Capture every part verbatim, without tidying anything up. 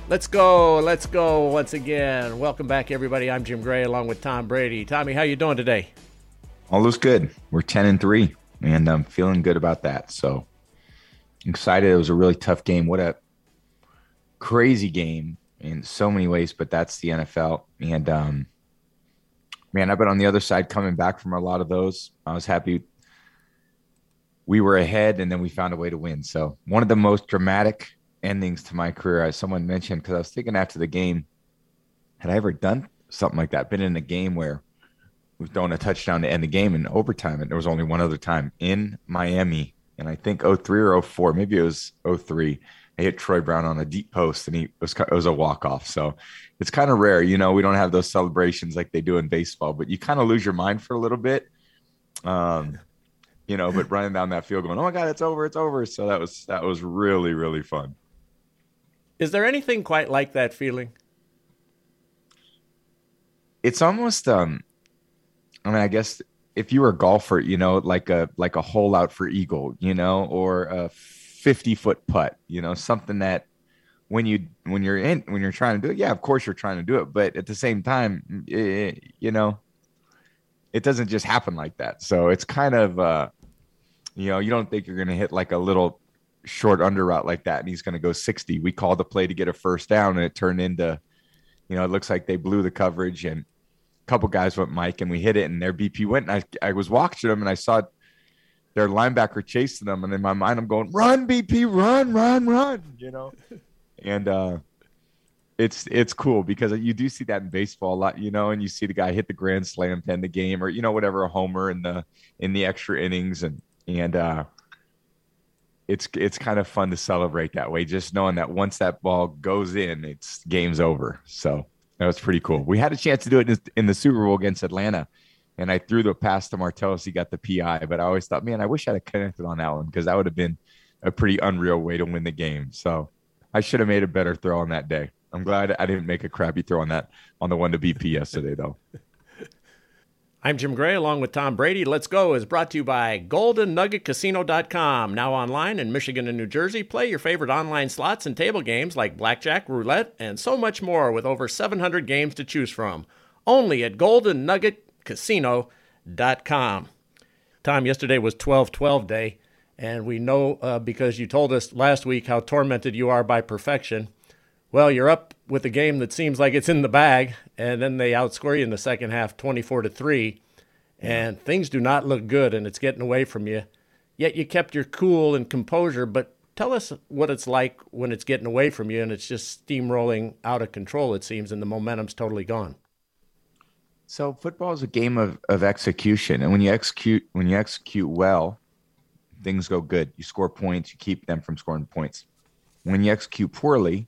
Let's go. Let's go once again. Welcome back, everybody. I'm Jim Gray along with Tom Brady. Tommy, how you doing today? All looks good. We're ten and three, and I'm feeling good about that. So excited. It was a really tough game. What a crazy game in so many ways, but that's the N F L. And um, man, I've been on the other side coming back from a lot of those. I was happy we were ahead, and then we found a way to win. So one of the most dramatic endings to my career, as someone mentioned, because I was thinking after the game, had I ever done something like that? Been in a game where we've thrown a touchdown to end the game in overtime, and there was only one other time in Miami, and I think oh three or oh four, maybe it was oh three. I hit Troy Brown on a deep post, and he it was it was a walk off. So it's kind of rare, you know. We don't have those celebrations like they do in baseball, but you kind of lose your mind for a little bit. Um, you know, but running down that field, going, "Oh my God, it's over, it's over!" So that was that was really really fun. Is there anything quite like that feeling? It's almost, um, I mean, I guess if you were a golfer, you know, like a like a hole out for eagle, you know, or a fifty foot putt, you know, something that when you when you're in when you're trying to do it, yeah, of course you're trying to do it, but at the same time, it, you know, it doesn't just happen like that. So it's kind of, uh, you know, you don't think you're going to hit like a little short under route like that, and he's going to go sixty. We called the play to get a first down, and it turned into, you know, it looks like they blew the coverage, and a couple guys went Mike, and we hit it, and their B P went. And I, I was watching them, and I saw their linebacker chasing them, and in my mind, I'm going, "Run, B P, run, run, run!" You know, and uh, it's it's cool because you do see that in baseball a lot, you know, and you see the guy hit the grand slam to end the game, or you know, whatever, a homer in the in the extra innings, and and uh, it's it's kind of fun to celebrate that way, just knowing that once that ball goes in, it's game's over. So that was pretty cool. We had a chance to do it in, in the Super Bowl against Atlanta, and I threw the pass to Martellus. He got the P I, but I always thought, man, I wish I'd have connected on that one because that would have been a pretty unreal way to win the game. So I should have made a better throw on that day. I'm glad I didn't make a crappy throw on that on the one to B P yesterday, though. I'm Jim Gray along with Tom Brady. Let's Go is brought to you by Golden Nugget Casino dot com. Now online in Michigan and New Jersey. Play your favorite online slots and table games like blackjack, roulette, and so much more with over seven hundred games to choose from. Only at Golden Nugget Casino dot com. Tom, yesterday was twelve twelve day, and we know uh, because you told us last week how tormented you are by perfection. Well, you're up with a game that seems like it's in the bag, and then they outscore you in the second half twenty-four to three, and things do not look good, and it's getting away from you. Yet you kept your cool and composure, but tell us what it's like when it's getting away from you and it's just steamrolling out of control, it seems, and the momentum's totally gone. So football is a game of, of execution, and when you execute when you execute well, things go good. You score points, you keep them from scoring points. When you execute poorly,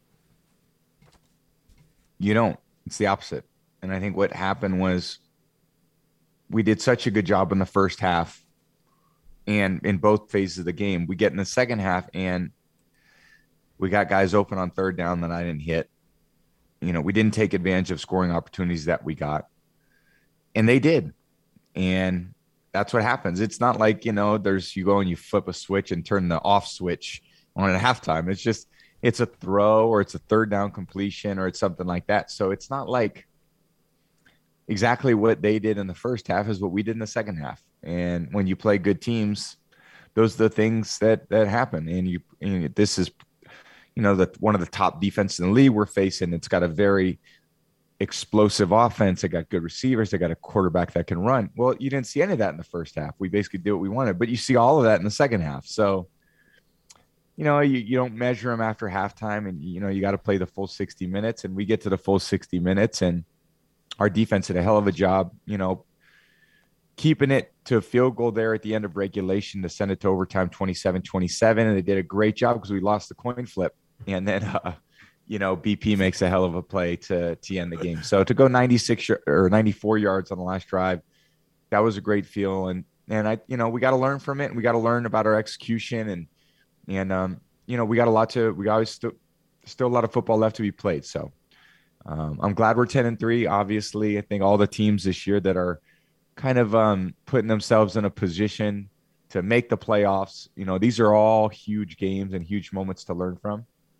you don't. It's the opposite. And I think what happened was we did such a good job in the first half and in both phases of the game. We get in the second half and we got guys open on third down that I didn't hit. You know, we didn't take advantage of scoring opportunities that we got. And they did. And that's what happens. It's not like, you know, there's you go and you flip a switch and turn the off switch on at halftime. It's just it's a throw or it's a third down completion or it's something like that. So it's not like exactly what they did in the first half is what we did in the second half. And when you play good teams, those are the things that, that happen. And you, and this is, you know, the, one of the top defenses in the league we're facing. It's got a very explosive offense. They got good receivers. They got a quarterback that can run. Well, you didn't see any of that in the first half. We basically did what we wanted, but you see all of that in the second half. So, you know, you, you don't measure them after halftime, and, you know, you got to play the full sixty minutes, and we get to the full sixty minutes, and our defense did a hell of a job, you know, keeping it to a field goal there at the end of regulation to send it to overtime twenty-seven twenty-seven, and they did a great job because we lost the coin flip, and then, uh, you know, B P makes a hell of a play to, to end the game. So to go ninety-six or ninety-four yards on the last drive, that was a great feel, and, and I, you know, we got to learn from it, and we got to learn about our execution, and, And, um, you know, we got a lot to, we always still, still a lot of football left to be played. So um, I'm glad we're ten and three. Obviously, I think all the teams this year that are kind of um, putting themselves in a position to make the playoffs, you know, these are all huge games and huge moments to learn from.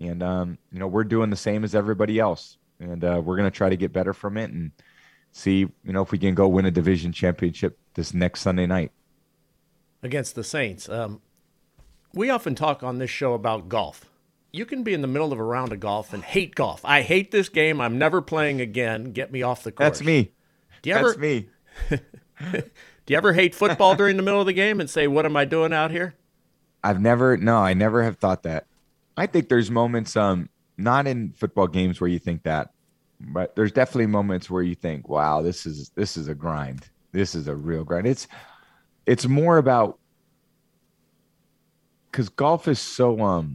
And, um, you know, we're doing the same as everybody else. And uh, we're going to try to get better from it and see, you know, if we can go win a division championship this next Sunday night. Against the Saints. Um, we often talk on this show about golf. You can be in the middle of a round of golf and hate golf. I hate this game. I'm never playing again. Get me off the course. That's me. Do you ever, That's me. Do you ever hate football during the middle of the game and say, what am I doing out here? I've never, no, I never have thought that. I think there's moments, um, not in football games where you think that, but there's definitely moments where you think, wow, this is, this is a grind. This is a real grind. It's, it's more about, because golf is so, um,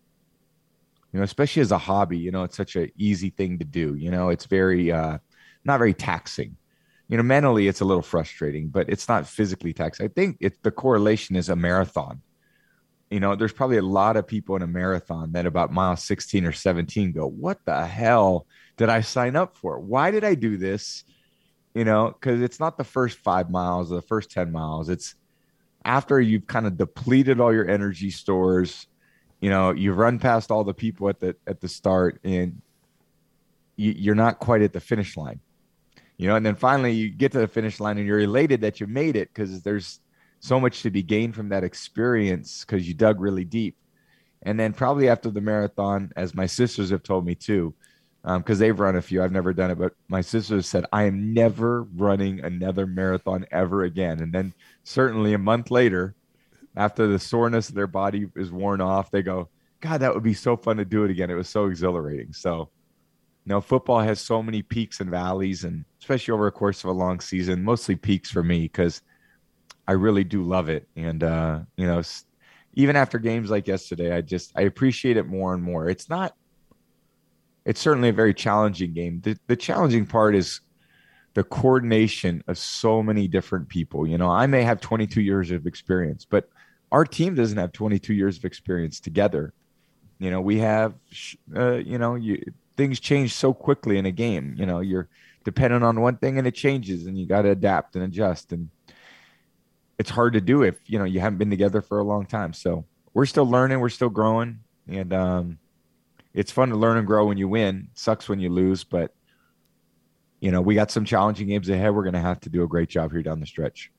you know, especially as a hobby, you know, it's such an easy thing to do. You know, it's very, uh, not very taxing. You know, mentally it's a little frustrating, but it's not physically taxing. I think it's the correlation is a marathon. You know, there's probably a lot of people in a marathon that about mile sixteen or seventeen go, what the hell did I sign up for? Why did I do this? You know, because it's not the first five miles or the first ten miles. It's after you've kind of depleted all your energy stores, you know, you've run past all the people at the, at the start and you, you're not quite at the finish line, you know, and then finally you get to the finish line and you're elated that you made it because there's so much to be gained from that experience because you dug really deep. And then probably after the marathon, as my sisters have told me too, because um, they've run a few, I've never done it, but my sisters said, I am never running another marathon ever again. And then certainly a month later, after the soreness of their body is worn off, they go, God, that would be so fun to do it again. It was so exhilarating. So, you know, football has so many peaks and valleys, and especially over the course of a long season, mostly peaks for me because I really do love it. And, uh, you know, even after games like yesterday, I just, I appreciate it more and more. It's not, it's certainly a very challenging game. The, the challenging part is the coordination of so many different people. You know, I may have twenty-two years of experience, but our team doesn't have twenty-two years of experience together. You know, we have, uh, you know, you, things change so quickly in a game. You know, you're dependent on one thing and it changes and you got to adapt and adjust. And it's hard to do if, you know, you haven't been together for a long time. So we're still learning, we're still growing. And um, it's fun to learn and grow when you win. It sucks when you lose, but you know, we got some challenging games ahead. We're going to have to do a great job here down the stretch.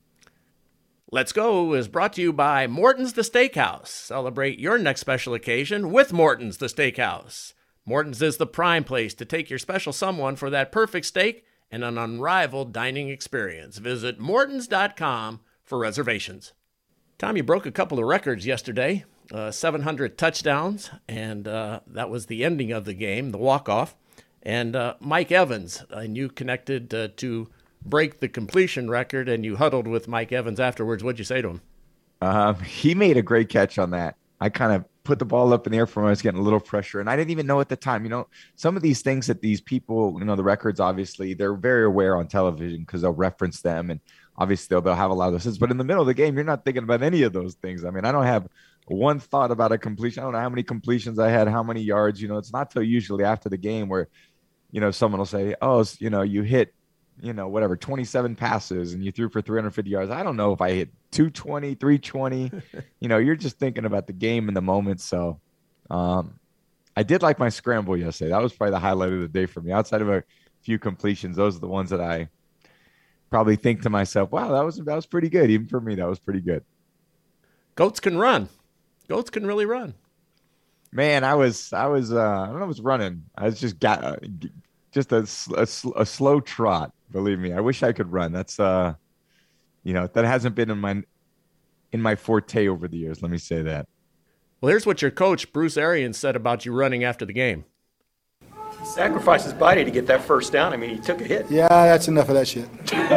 Let's Go is brought to you by Morton's the Steakhouse. Celebrate your next special occasion with Morton's the Steakhouse. Morton's is the prime place to take your special someone for that perfect steak and an unrivaled dining experience. Visit mortons dot com for reservations. Tom, you broke a couple of records yesterday, uh, seven hundred touchdowns, and uh, that was the ending of the game, the walk-off. And uh, Mike Evans, and you connected uh, to break the completion record, and you huddled with Mike Evans afterwards. What'd you say to him? Um, he made a great catch on that. I kind of put the ball up in the air for him. I was getting a little pressure, and I didn't even know at the time. You know, some of these things that these people, you know, the records, obviously, they're very aware on television because they'll reference them, and obviously they'll, they'll have a lot of those things. But in the middle of the game, you're not thinking about any of those things. I mean, I don't have one thought about a completion. I don't know how many completions I had, how many yards. You know, it's not till usually after the game where, you know, someone will say, oh, you know, you hit, you know, whatever, twenty-seven passes and you threw for three hundred fifty yards. I don't know if I hit two twenty, three twenty. You know, you're just thinking about the game in the moment. So um, I did like my scramble yesterday. That was probably the highlight of the day for me. Outside of a few completions, those are the ones that I probably think to myself, wow, that was that was pretty good. Even for me, that was pretty good. Goats can run. Goats can really run. Man, I was, I was, uh, I don't know, I was running. I was just got, uh, just a, a, a slow trot. Believe me, I wish I could run. That's, uh, you know, that hasn't been in my, in my forte over the years. Let me say that. Well, here's what your coach, Bruce Arians, said about you running after the game. He sacrificed his body to get that first down. I mean, he took a hit. Yeah, that's enough of that shit.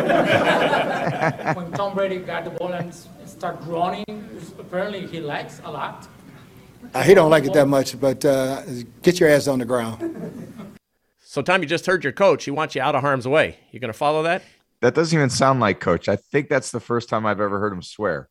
When Tom Brady got the ball and started running, apparently he likes a lot. Uh, he don't like it that much, but uh, get your ass on the ground. So, Tom, you just heard your coach. He wants you out of harm's way. You going to follow that? That doesn't even sound like Coach. I think that's the first time I've ever heard him swear.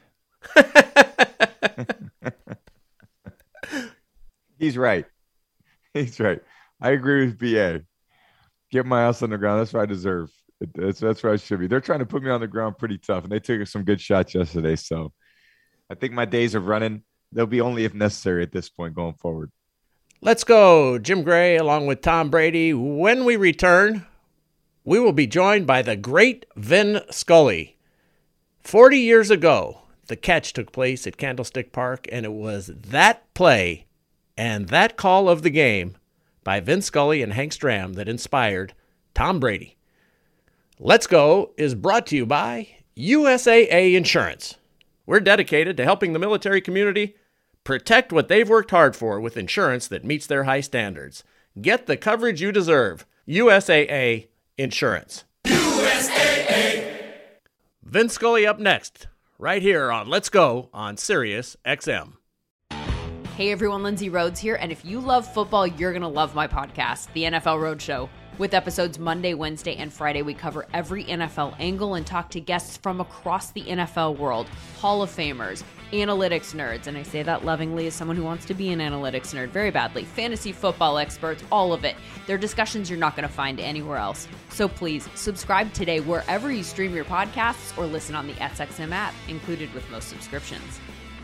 He's right. He's right. I agree with B A. Get my ass on the ground. That's what I deserve. That's, that's where I should be. They're trying to put me on the ground pretty tough, and they took some good shots yesterday. So I think my days of running, they'll be only if necessary at this point going forward. Let's go. Jim Gray along with Tom Brady. When we return, we will be joined by the great Vin Scully. forty years ago, the catch took place at Candlestick Park, and it was that play and that call of the game by Vin Scully and Hank Stram that inspired Tom Brady. Let's Go is brought to you by U S A A Insurance. We're dedicated to helping the military community protect what they've worked hard for with insurance that meets their high standards. Get the coverage you deserve. U S A A Insurance. U S A A. Vin Scully up next, right here on Let's Go on Sirius X M. Hey everyone, Lindsay Rhodes here, and if you love football, you're going to love my podcast, The N F L Roadshow. With episodes Monday, Wednesday, and Friday, we cover every N F L angle and talk to guests from across the N F L world, Hall of Famers, analytics nerds, and I say that lovingly as someone who wants to be an analytics nerd very badly, fantasy football experts, all of it. They're discussions you're not going to find anywhere else. So please, subscribe today wherever you stream your podcasts or listen on the S X M app, included with most subscriptions.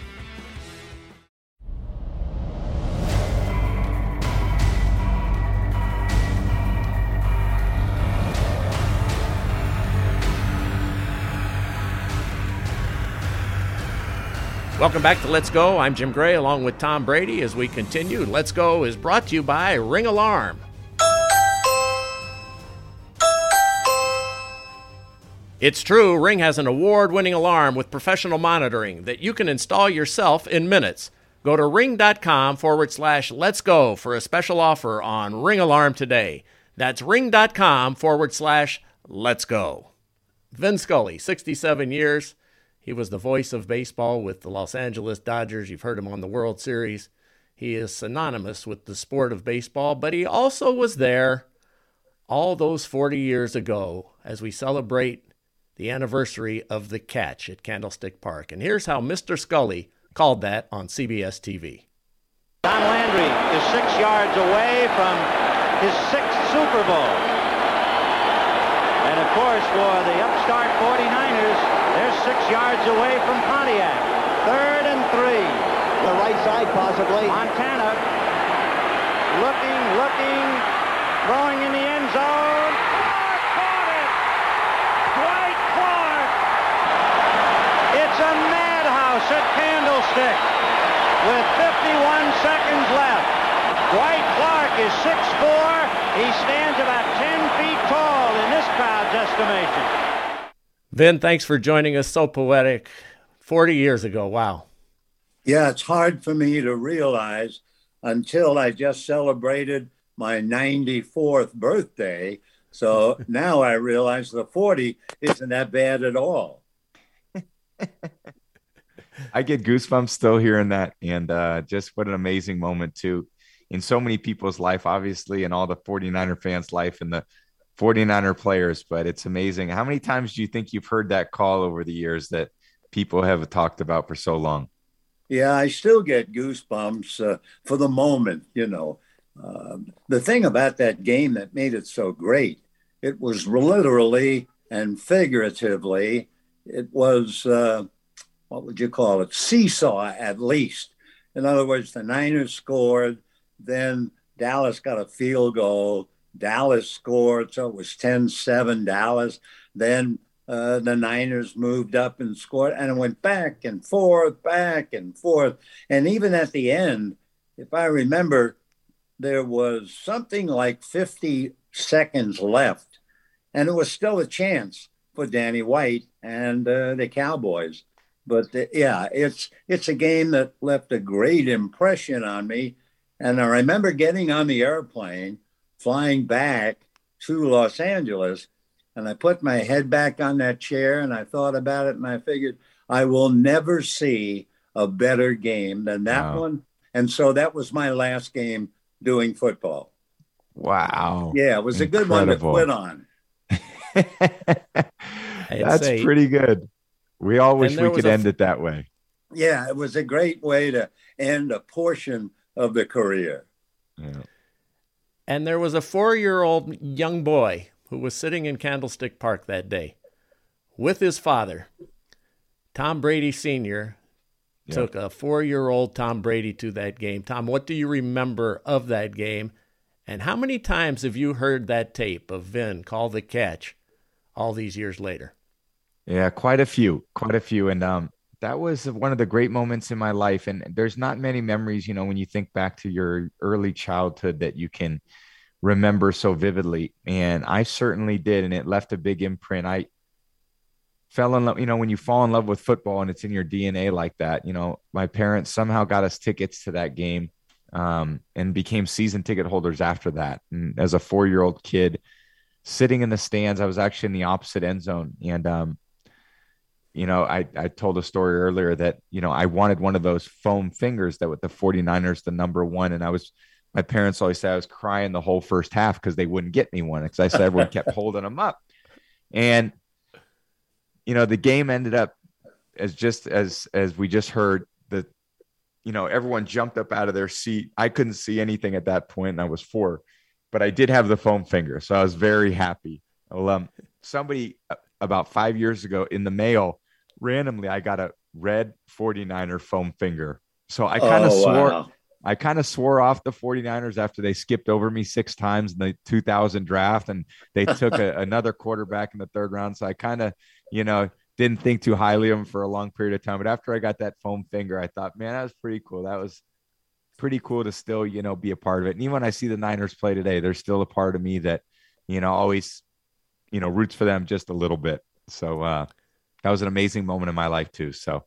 Welcome back to Let's Go. I'm Jim Gray along with Tom Brady as we continue. Let's Go is brought to you by Ring Alarm. It's true, Ring has an award-winning alarm with professional monitoring that you can install yourself in minutes. Go to ring.com forward slash let's go for a special offer on Ring Alarm today. That's ring.com forward slash let's go. Vin Scully, sixty-seven years. He was the voice of baseball with the Los Angeles Dodgers. You've heard him on the World Series. He is synonymous with the sport of baseball, but he also was there all those forty years ago as we celebrate the anniversary of the catch at Candlestick Park. And here's how Mister Scully called that on C B S T V. Don Landry is six yards away from his sixth Super Bowl. And of course, for the upstart forty-niners, they're six yards away from Pontiac. Third and three. The right side, possibly. Montana looking, looking, throwing in the end zone. Clark caught it! Dwight Clark! It's a madhouse at Candlestick with fifty-one seconds left. Dwight Clark is six foot four. He stands about ten feet tall in this crowd's estimation. Vin, thanks for joining us. So poetic. forty years ago. Wow. Yeah, it's hard for me to realize until I just celebrated my ninety-fourth birthday. So now I realize the forty isn't that bad at all. I get goosebumps still hearing that. And uh, just what an amazing moment, too, in so many people's life, obviously, and all the forty-niner fans' life and the forty-niner players. But it's amazing. How many times do you think you've heard that call over the years that people have talked about for so long? Yeah, I still get goosebumps uh, for the moment, you know. Uh, the thing about that game that made it so great, it was literally and figuratively, it was, uh, what would you call it, seesaw at least. In other words, the Niners scored, then Dallas got a field goal, Dallas scored, so it was ten seven Dallas. Then uh, the Niners moved up and scored, and it went back and forth, back and forth. And even at the end, if I remember, there was something like fifty seconds left, and it was still a chance for Danny White and uh, the Cowboys. But uh, yeah, it's it's a game that left a great impression on me. And I remember getting on the airplane, flying back to Los Angeles, and I put my head back on that chair and I thought about it and I figured I will never see a better game than that wow. one. And so that was my last game doing football. Wow. Yeah, it was Incredible. a good one to quit on. That's say, pretty good. We all wish we could end f- it that way. Yeah, it was a great way to end a portion of the career. Yeah. And there was a four-year-old young boy who was sitting in Candlestick Park that day with his father, Tom Brady Senior Yeah. took a four-year-old Tom Brady to that game. Tom, what do you remember of that game? And how many times have you heard that tape of Vin call the catch all these years later? Yeah, quite a few, quite a few. And um, that was one of the great moments in my life. And there's not many memories, you know, when you think back to your early childhood that you can remember so vividly. And I certainly did. And it left a big imprint. I fell in love, you know, when you fall in love with football and it's in your D N A like that, you know, my parents somehow got us tickets to that game um, and became season ticket holders after that. And as a four-year-old kid sitting in the stands, I was actually in the opposite end zone. And, um, you know, I, I told a story earlier that, you know, I wanted one of those foam fingers that with the 49ers, the number one. And I was, my parents always said I was crying the whole first half because they wouldn't get me one because I said everyone kept holding them up. And, you know, the game ended up as just as as we just heard that, you know, everyone jumped up out of their seat. I couldn't see anything at that point, and I was four, but I did have the foam finger, so I was very happy. Well, um, somebody about five years ago in the mail, randomly, I got a red 49er foam finger. So I kind of oh, swore. Wow. I kind of swore off the 49ers after they skipped over me six times in the two thousand draft, and they took a, another quarterback in the third round. So I kind of, you know, didn't think too highly of him for a long period of time. But after I got that foam finger, I thought, man, that was pretty cool. That was pretty cool to still, you know, be a part of it. And even when I see the Niners play today, there's still a part of me that, you know, always, you know, roots for them just a little bit. So uh, that was an amazing moment in my life too. So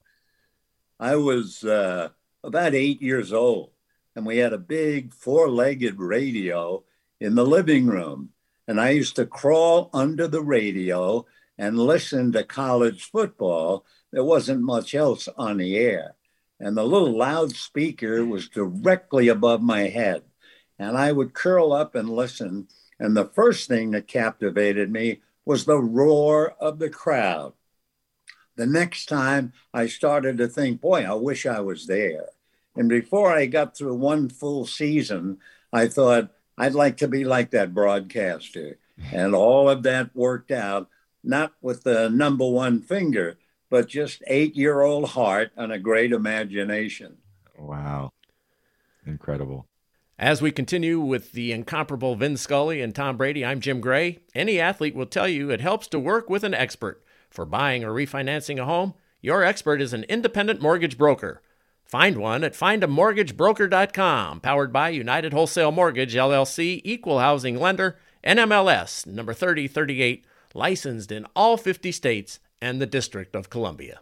I was uh, about eight years old, and we had a big four-legged radio in the living room. And I used to crawl under the radio and listen to college football. There wasn't much else on the air. And the little loudspeaker was directly above my head. And I would curl up and listen. And the first thing that captivated me was the roar of the crowd. The next time I started to think, boy, I wish I was there. And before I got through one full season, I thought, I'd like to be like that broadcaster. And all of that worked out, not with the number one finger, but just eight-year-old heart and a great imagination. Wow. Incredible. As we continue with the incomparable Vin Scully and Tom Brady, I'm Jim Gray. Any athlete will tell you it helps to work with an expert. For buying or refinancing a home, your expert is an independent mortgage broker. Find one at find a mortgage broker dot com, powered by United Wholesale Mortgage, L L C, Equal Housing Lender, N M L S, number thirty thirty-eight, licensed in all fifty states and the District of Columbia.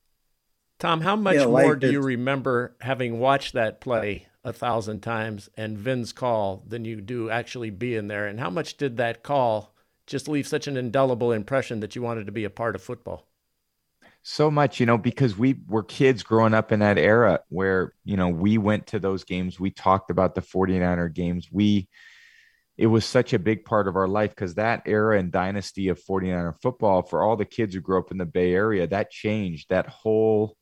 Tom, how much yeah, more like do it. you remember having watched that play a thousand times and Vin's call than you do actually being there? And how much did that call just leave such an indelible impression that you wanted to be a part of football? So much, you know, because we were kids growing up in that era where, you know, we went to those games. We talked about the 49er games. We, it was such a big part of our life because that era and dynasty of 49er football for all the kids who grew up in the Bay Area, that changed that whole,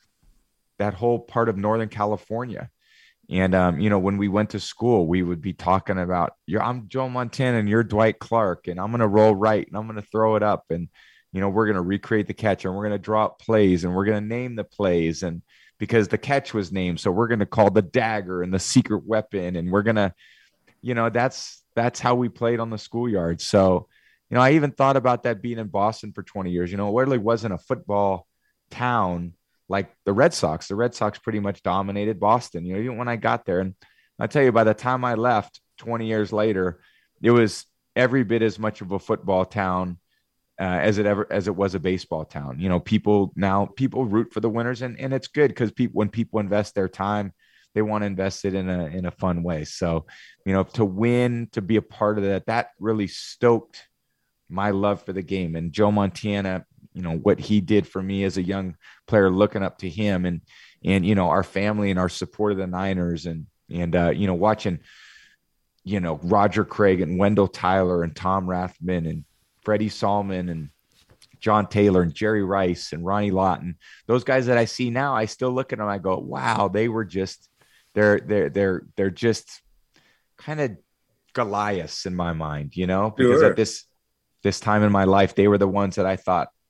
that whole part of Northern California. And, um, you know, when we went to school, we would be talking about, you're, I'm Joe Montana and you're Dwight Clark, and I'm going to roll right and I'm going to throw it up. And, you know, we're going to recreate the catch and we're going to draw up plays and we're going to name the plays. And because the catch was named, so we're going to call the dagger and the secret weapon. And we're going to, you know, that's, that's how we played on the schoolyard. So, you know, I even thought about that being in Boston for twenty years. You know, it really wasn't a football town like the Red Sox. The Red Sox pretty much dominated Boston, you know, even when I got there. And I tell you, by the time I left twenty years later, it was every bit as much of a football town uh, as it ever, as it was a baseball town. You know, people now, people root for the winners, and, and it's good because people, when people invest their time, they want to invest it in a, in a fun way. So, you know, to win, to be a part of that, that really stoked my love for the game. And Joe Montana, you know, what he did for me as a young player, looking up to him, and, and, you know, our family and our support of the Niners, and, and, uh, you know, watching, you know, Roger Craig and Wendell Tyler and Tom Rathman and Freddie Salman and John Taylor and Jerry Rice and Ronnie Lawton, those guys that I see now, I still look at them, I go, wow, they were just, they're, they're, they're, they're just kind of Goliaths in my mind, you know, because sure. at this, this time in my life, they were the ones that I thought,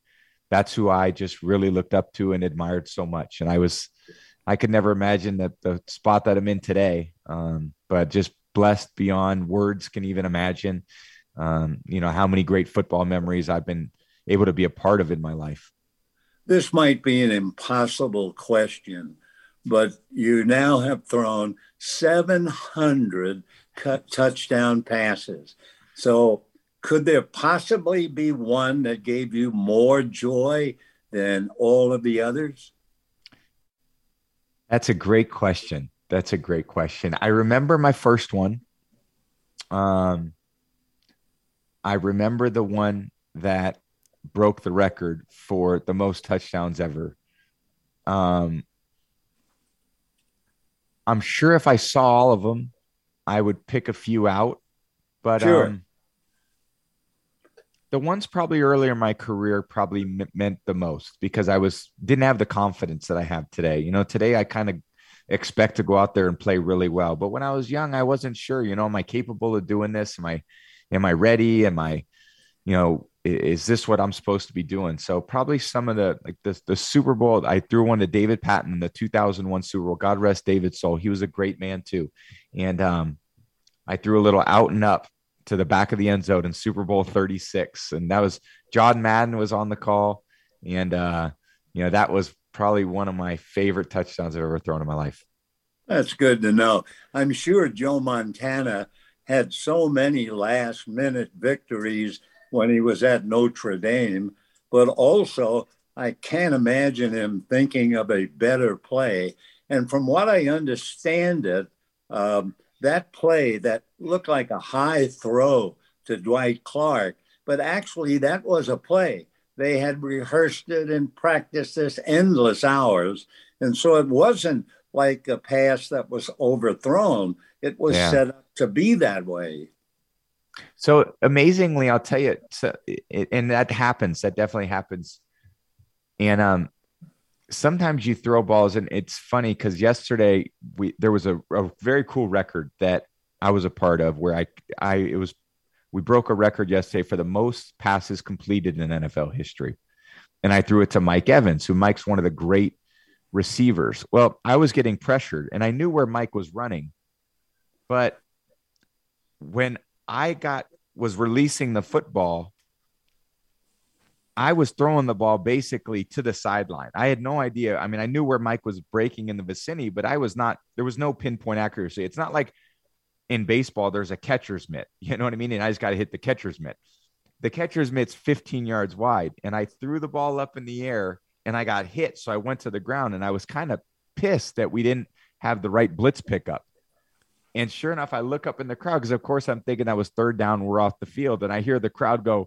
that's who I just really looked up to and admired so much. And I was, I could never imagine that the spot that I'm in today, um, but just blessed beyond words can even imagine, um, you know, how many great football memories I've been able to be a part of in my life. This might be an impossible question, but you now have thrown seven hundred cut touchdown passes. So could there possibly be one that gave you more joy than all of the others? That's a great question. That's a great question. I remember my first one. Um, I remember the one that broke the record for the most touchdowns ever. Um, I'm sure if I saw all of them, I would pick a few out. But sure. um, the ones probably earlier in my career probably m- meant the most because I was didn't have the confidence that I have today. You know, today I kind of expect to go out there and play really well. But when I was young, I wasn't sure, you know, am I capable of doing this? Am I, am I ready? Am I, you know, is this what I'm supposed to be doing? So probably some of the, like the, the Super Bowl, I threw one to David Patton in the two thousand one Super Bowl. God rest David's soul. He was a great man too. And um, I threw a little out and up to the back of the end zone in Super Bowl thirty-six. And that was John Madden was on the call. And, uh, you know, that was probably one of my favorite touchdowns I've ever thrown in my life. That's good to know. I'm sure Joe Montana had so many last minute victories when he was at Notre Dame, but also I can't imagine him thinking of a better play. And from what I understand it, um, that play that looked like a high throw to Dwight Clark, but actually that was a play. They had rehearsed it and practiced this endless hours. And so it wasn't like a pass that was overthrown. It was Yeah. set up to be that way. So amazingly, I'll tell you, so it, and that happens. That definitely happens. And um, sometimes you throw balls, and it's funny because yesterday we there was a, a very cool record that I was a part of where I I it was we broke a record yesterday for the most passes completed in N F L history, and I threw it to Mike Evans, who Mike's one of the great receivers. Well, I was getting pressured, and I knew where Mike was running, but when I got was releasing the football, I was throwing the ball basically to the sideline. I had no idea. I mean, I knew where Mike was breaking in the vicinity, but I was not, there was no pinpoint accuracy. It's not like in baseball, there's a catcher's mitt. You know what I mean? And I just got to hit the catcher's mitt. The catcher's mitt's fifteen yards wide, and I threw the ball up in the air and I got hit. So I went to the ground, and I was kind of pissed that we didn't have the right blitz pickup. And sure enough, I look up in the crowd because, of course, I'm thinking that was third down. We're off the field. And I hear the crowd go,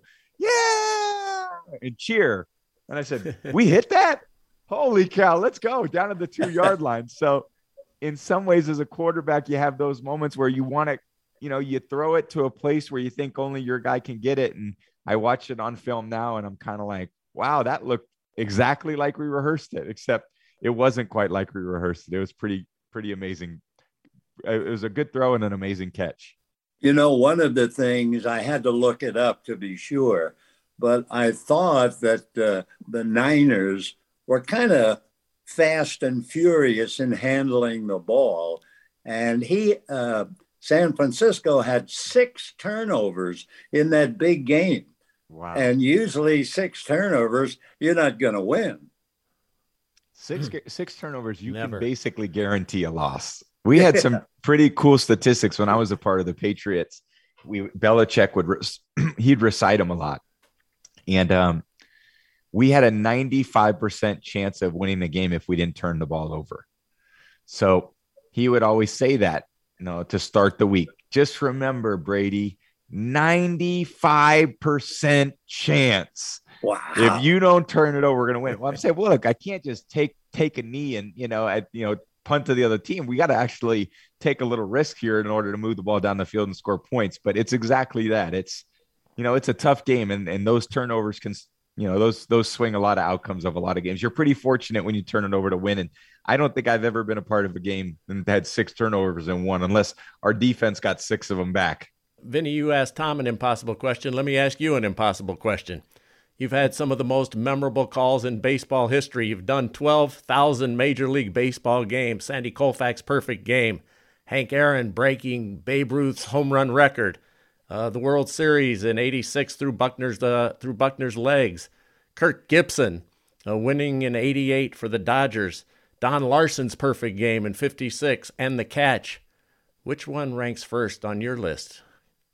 yeah, and cheer. And I said, we hit that? Holy cow, let's go down to the two-yard line. So in some ways, as a quarterback, you have those moments where you want to, you know, you throw it to a place where you think only your guy can get it. And I watch it on film now, and I'm kind of like, wow, that looked exactly like we rehearsed it, except it wasn't quite like we rehearsed it. It was pretty, pretty amazing. It was a good throw and an amazing catch. You know, one of the things, I had to look it up to be sure, but I thought that uh, the Niners were kind of fast and furious in handling the ball. And he, uh, San Francisco had six turnovers in that big game. Wow. And usually six turnovers, you're not going to win. Six, six turnovers, you Never. can basically guarantee a loss. We had some pretty cool statistics when I was a part of the Patriots. We Belichick would he'd recite them a lot, and um, we had a ninety-five percent chance of winning the game if we didn't turn the ball over. So he would always say that, you know, to start the week. Just remember, Brady, ninety-five percent chance. Wow! If you don't turn it over, we're gonna win. Well, I'm saying, well, look, I can't just take take a knee and you know, at you know. punt to the other team. We got to actually take a little risk here in order to move the ball down the field and score points. But it's exactly that. It's, you know, it's a tough game, and, and those turnovers can, you know, those, those swing a lot of outcomes of a lot of games. You're pretty fortunate when you turn it over to win. And I don't think I've ever been a part of a game and had six turnovers in one, unless our defense got six of them back. Vinny, you asked Tom an impossible question. Let me ask you an impossible question. You've had some of the most memorable calls in baseball history. You've done twelve thousand Major League Baseball games, Sandy Koufax perfect game, Hank Aaron breaking Babe Ruth's home run record, uh, the World Series in eighty-six through Buckner's uh, through Buckner's legs, Kirk Gibson uh, winning in eighty-eight for the Dodgers, Don Larson's perfect game in fifty-six, and the catch. Which one ranks first on your list?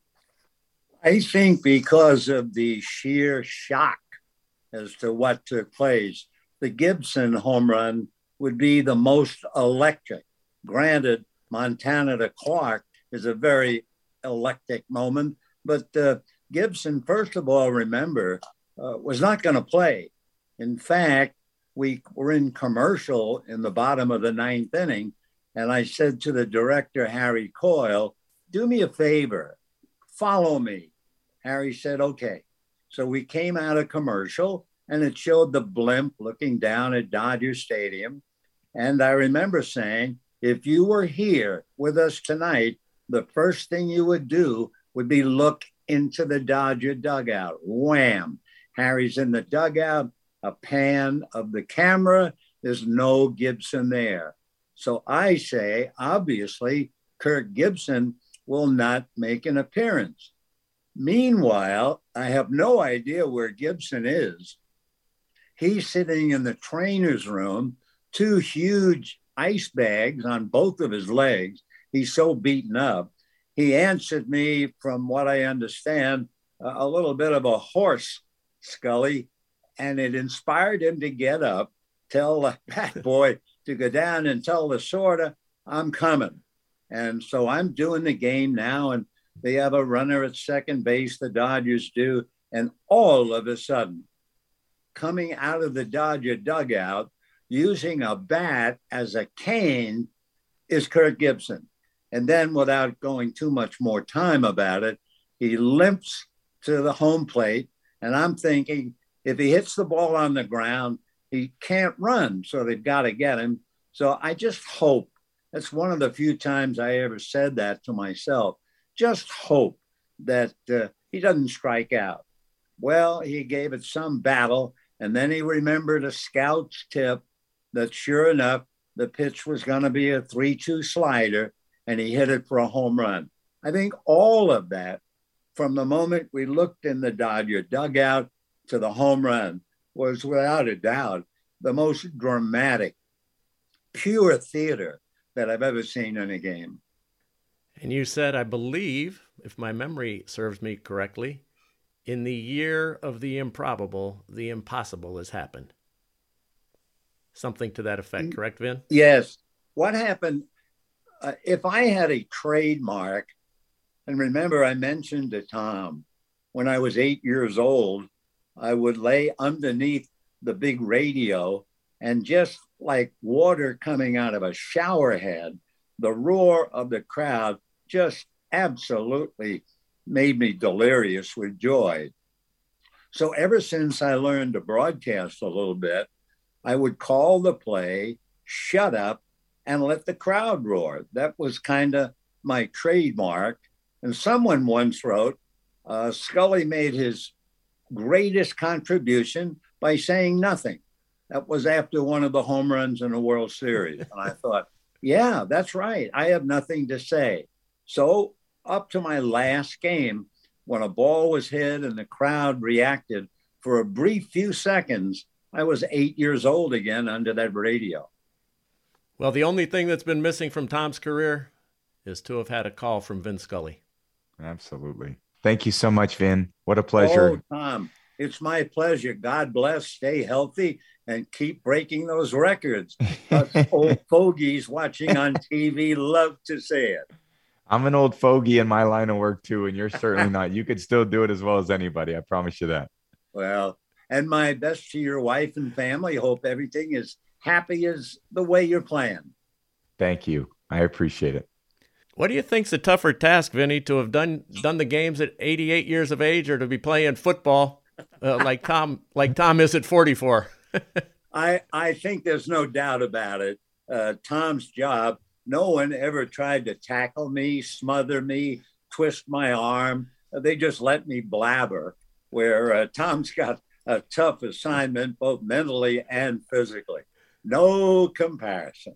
I think because of the sheer shock as to what took place, the Gibson home run would be the most electric. Granted, Montana to Clark is a very electric moment, but uh, Gibson, first of all, remember, uh, was not going to play. In fact, we were in commercial in the bottom of the ninth inning, and I said to the director, Harry Coyle, do me a favor, follow me. Harry said, okay. So we came out of commercial, and it showed the blimp looking down at Dodger Stadium. And I remember saying, if you were here with us tonight, the first thing you would do would be look into the Dodger dugout. Wham! Harry's in the dugout, a pan of the camera. There's no Gibson there. So I say, obviously, Kirk Gibson will not make an appearance. Meanwhile, I have no idea where Gibson is. He's sitting in the trainer's room, two huge ice bags on both of his legs. He's so beaten up. He answered me, from what I understand, a little bit of a horse, Scully, and it inspired him to get up, tell the bat boy to go down and tell the sorter, I'm coming. And so I'm doing the game now, and they have a runner at second base, the Dodgers do, and all of a sudden, coming out of the Dodger dugout, using a bat as a cane, is Kirk Gibson. And then, without going too much more time about it, he limps to the home plate, and I'm thinking, if he hits the ball on the ground, he can't run, so they've got to get him. So I just hope, that's one of the few times I ever said that to myself, just hope that uh, he doesn't strike out. Well, he gave it some battle, and then he remembered a scout's tip that sure enough, the pitch was going to be a three two slider, and he hit it for a home run. I think all of that, from the moment we looked in the Dodger dugout to the home run, was without a doubt the most dramatic, pure theater that I've ever seen in a game. And you said, I believe, if my memory serves me correctly, in the year of the improbable, the impossible has happened. Something to that effect, correct, Vin? Yes. What happened, uh, if I had a trademark, and remember I mentioned to Tom, when I was eight years old, I would lay underneath the big radio, and just like water coming out of a shower head, the roar of the crowd just absolutely made me delirious with joy. So ever since I learned to broadcast a little bit, I would call the play, shut up, and let the crowd roar. That was kind of my trademark. And someone once wrote, uh, Scully made his greatest contribution by saying nothing. That was after one of the home runs in the World Series. And I thought, yeah, that's right. I have nothing to say. So up to my last game, when a ball was hit and the crowd reacted, for a brief few seconds, I was eight years old again under that radio. Well, the only thing that's been missing from Tom's career is to have had a call from Vin Scully. Absolutely. Thank you so much, Vin. What a pleasure. Oh, Tom, it's my pleasure. God bless. Stay healthy and keep breaking those records. Us old fogies watching on T V love to see it. I'm an old fogey in my line of work too, and you're certainly not. You could still do it as well as anybody. I promise you that. Well, and my best to your wife and family. Hope everything is happy as the way you're playing. Thank you. I appreciate it. What do you think's a tougher task, Vinny, to have done done the games at eighty-eight years of age, or to be playing football uh, like Tom like Tom is at forty-four? I I think there's no doubt about it. Uh, Tom's job. No one ever tried to tackle me, smother me, twist my arm. They just let me blabber. Where uh, Tom's got a tough assignment, both mentally and physically. No comparison.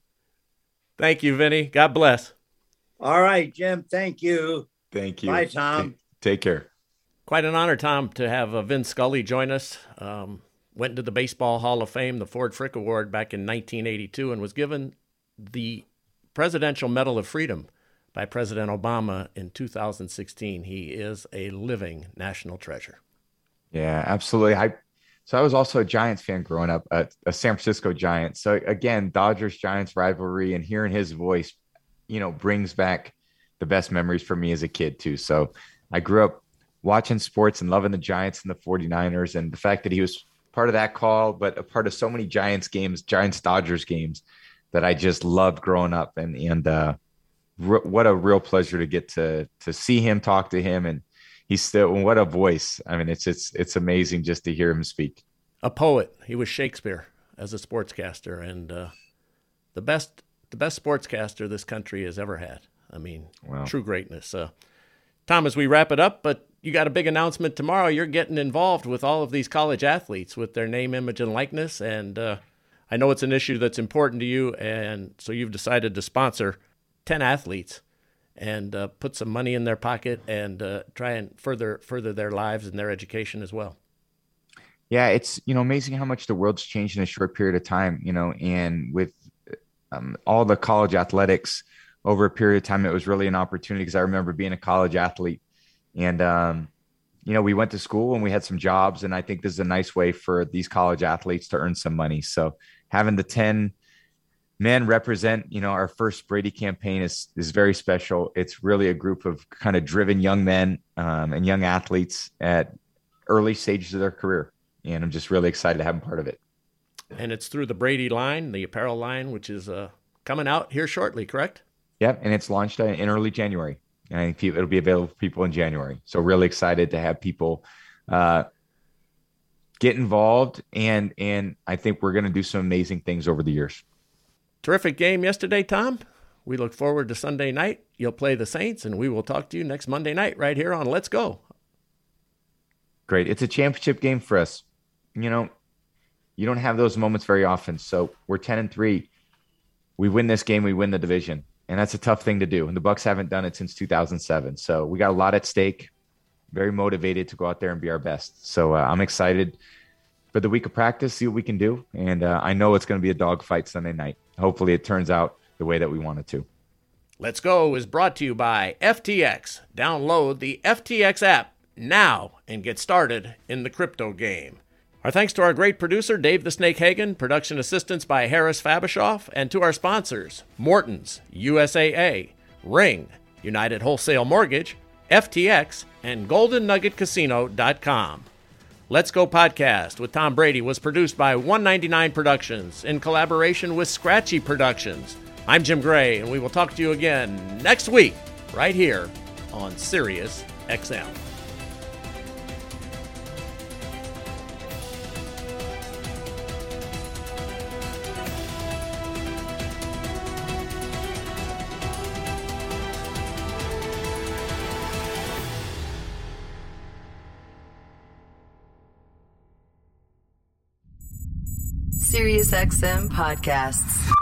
Thank you, Vinny. God bless. All right, Jim. Thank you. Thank you. Bye, Tom. Take, take care. Quite an honor, Tom, to have uh, Vin Scully join us. Um, went into the Baseball Hall of Fame, the Ford Frick Award, back in nineteen eighty-two, and was given the Presidential Medal of Freedom by President Obama in two thousand sixteen. He is a living national treasure. Yeah, absolutely. I so I was also a Giants fan growing up, a, a San Francisco Giants. So again, Dodgers Giants rivalry, and hearing his voice, you know, brings back the best memories for me as a kid too. So I grew up watching sports and loving the Giants and the forty-niners, and the fact that he was part of that call, but a part of so many Giants games, Giants Dodgers games that I just loved growing up. And, and, uh, r- what a real pleasure to get to, to see him, talk to him. And he's still, what a voice. I mean, it's, it's, it's amazing just to hear him speak. A poet. He was Shakespeare as a sportscaster, and, uh, the best, the best sportscaster this country has ever had. I mean, wow. True greatness. Uh, Tom, as we wrap it up, but you got a big announcement tomorrow. You're getting involved with all of these college athletes with their name, image, and likeness. And uh, I know it's an issue that's important to you. And so you've decided to sponsor ten athletes and uh, put some money in their pocket and uh, try and further further their lives and their education as well. Yeah, it's, you know, amazing how much the world's changed in a short period of time, you know, and with um, all the college athletics over a period of time, it was really an opportunity, because I remember being a college athlete. And, um, you know, we went to school and we had some jobs, and I think this is a nice way for these college athletes to earn some money. So having the ten men represent, you know, our first Brady campaign is, is very special. It's really a group of kind of driven young men um, and young athletes at early stages of their career. And I'm just really excited to have them part of it. And it's through the Brady line, the apparel line, which is uh, coming out here shortly, correct? Yep. And it's launched in early January. And I think it'll be available for people in January. So really excited to have people uh, get involved. And, and I think we're going to do some amazing things over the years. Terrific game yesterday, Tom. We look forward to Sunday night. You'll play the Saints, and we will talk to you next Monday night right here on Let's Go. Great. It's a championship game for us. You know, you don't have those moments very often. So we're ten and three. We win this game, we win the division. And that's a tough thing to do. And the Bucs haven't done it since two thousand seven. So we got a lot at stake, very motivated to go out there and be our best. So uh, I'm excited for the week of practice, see what we can do. And uh, I know it's going to be a dogfight Sunday night. Hopefully it turns out the way that we want it to. Let's Go is brought to you by F T X. Download the F T X app now and get started in the crypto game. Our thanks to our great producer, Dave the Snake Hagen, production assistance by Harris Fabishoff, and to our sponsors, Morton's, U S A A, Ring, United Wholesale Mortgage, F T X, and Golden Nugget Casino dot com. Let's Go Podcast with Tom Brady was produced by one ninety-nine Productions in collaboration with Scratchy Productions. I'm Jim Gray, and we will talk to you again next week right here on Sirius X M. Sirius X M Podcasts.